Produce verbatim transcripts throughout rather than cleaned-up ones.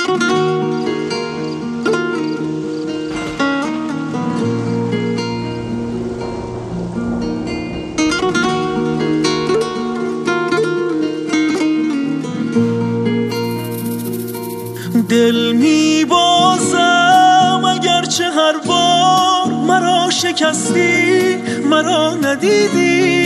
دل میبازم اگرچه هر بار مرا شکستی، مرا ندیدی.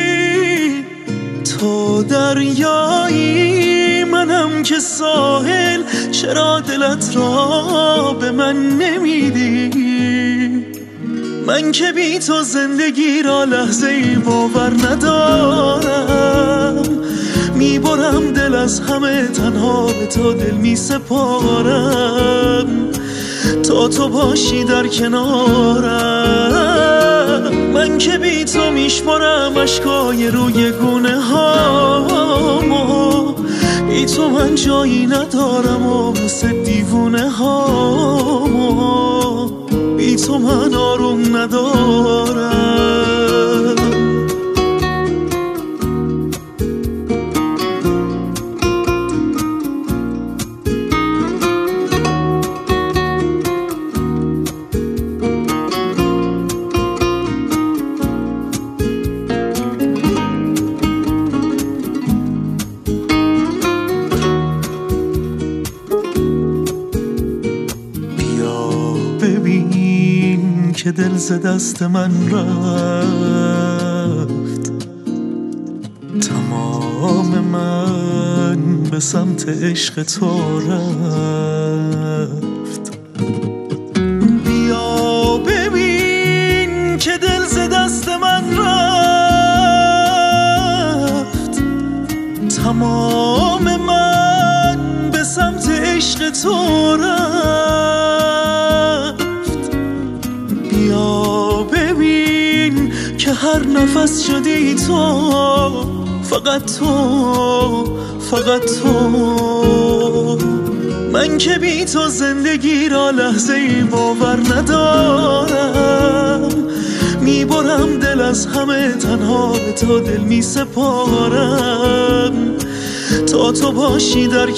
تو دریایی منم که ساحل، چرا دلت را به من نمیدی؟ من که بی تو زندگی را لحظه ای باور ندارم. میبرم دل از همه، تنها به تو دل میسپارم. تا تو باشی در کنارم، من که بی تو میشمارم اشکای روی گونه هامو. بی تو من جایی ندارم و مثل دیوونه هامو. بی تو من آروم ندارم. ببین که دل ز دست من رفت، تمام من به سمت عشق تو رفت. بیا ببین که دل ز دست من رفت، تمام من به سمت عشق تو رفت. بیا ببین که هر نفس شدی تو، فقط تو، فقط تو. من که بی تو زندگی را لحظه ای باور ندارم. میبرم دل از همه، تنها به تو دل میسپارم. تا تو باشی در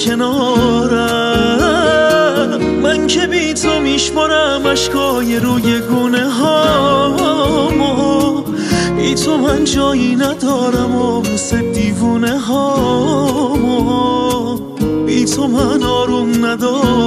کنارم، من که بی تو میشمارم اشکای روی گونه هامو. بی تو من جایی ندارم و مثل دیوونه هامو. بی تو من آروم ندارم.